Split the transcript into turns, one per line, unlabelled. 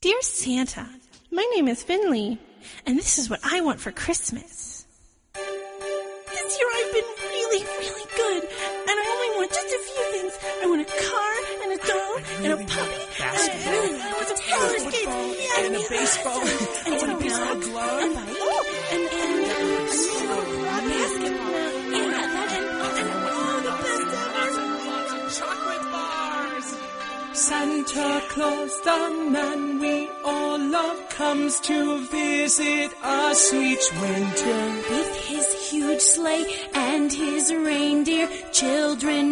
Dear Santa, my name is Finley, and this is what I want for Christmas. This year I've been really, really good, and I only want just a few things. I want a car, and a doll, and a puppy, and I want some roller skates,
and a baseball,
and a baseball glove, and a basketball, and the best ever.
Chocolate bars. Santa Claus, the man we all love, comes to visit us each winter.
With his huge sleigh and his reindeer, children